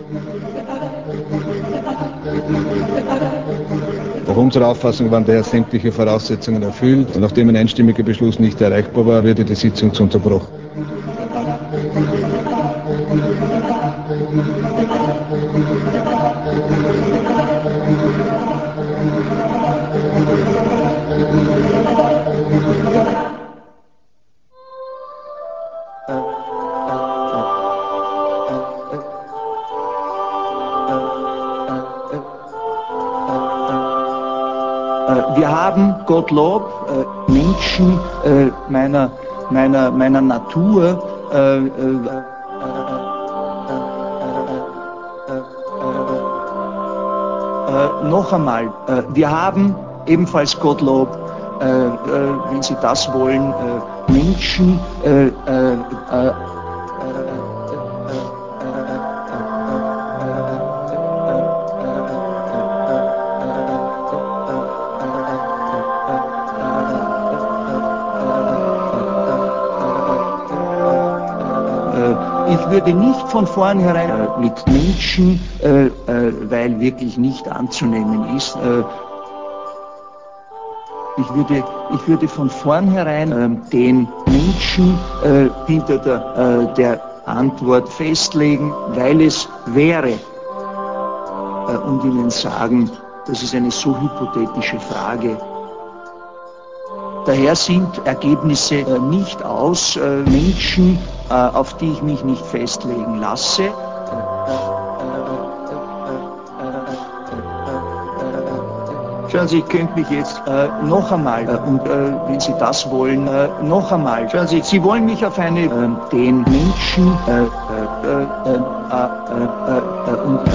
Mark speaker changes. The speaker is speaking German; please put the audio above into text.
Speaker 1: Nach unserer Auffassung waren daher sämtliche Voraussetzungen erfüllt. Und nachdem ein einstimmiger Beschluss nicht erreichbar war, wurde die Sitzung unterbrochen.
Speaker 2: Wir haben, Gottlob, Menschen meiner Natur noch einmal, wir haben ebenfalls, Gottlob, wenn Sie das wollen, Menschen ich würde nicht von vornherein mit Menschen, weil wirklich nicht anzunehmen ist, ich würde von vornherein den Menschen hinter der Antwort festlegen, weil es wäre, und Ihnen sagen, das ist eine so hypothetische Frage. Daher sind Ergebnisse nicht aus Menschen, auf die ich mich nicht festlegen lasse. Schauen Sie, ich könnte mich jetzt noch einmal, und wenn Sie das wollen, noch einmal, schauen Sie, Sie wollen mich auf eine, den Menschen, und